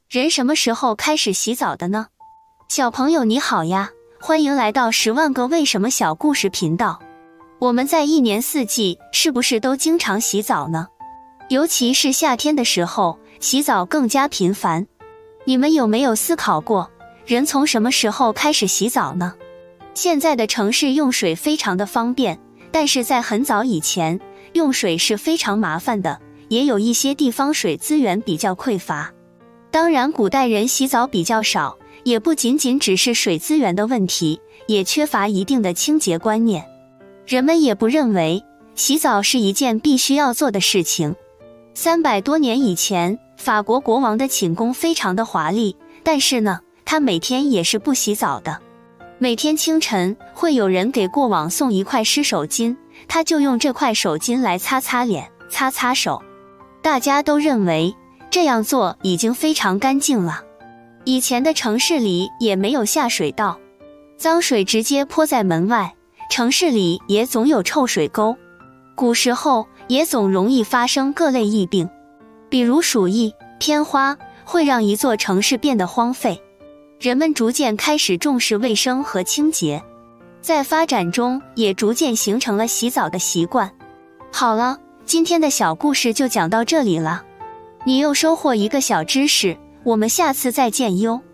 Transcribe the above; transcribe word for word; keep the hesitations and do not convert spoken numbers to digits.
人什么时候开始洗澡的呢？小朋友你好呀，欢迎来到十万个为什么小故事频道。我们在一年四季是不是都经常洗澡呢？尤其是夏天的时候，洗澡更加频繁。你们有没有思考过，人从什么时候开始洗澡呢？现在的城市用水非常的方便，但是在很早以前，用水是非常麻烦的，也有一些地方水资源比较匮乏。当然，古代人洗澡比较少，也不仅仅只是水资源的问题，也缺乏一定的清洁观念。人们也不认为洗澡是一件必须要做的事情。三百多年以前，法国国王的寝宫非常的华丽，但是呢，他每天也是不洗澡的。每天清晨会有人给国王送一块湿手巾，他就用这块手巾来擦擦脸、擦擦手。大家都认为这样做已经非常干净了。以前的城市里也没有下水道，脏水直接泼在门外，城市里也总有臭水沟。古时候也总容易发生各类疫病，比如鼠疫、天花，会让一座城市变得荒废。人们逐渐开始重视卫生和清洁，在发展中也逐渐形成了洗澡的习惯。好了，今天的小故事就讲到这里了，你又收获一个小知识，我们下次再见哟。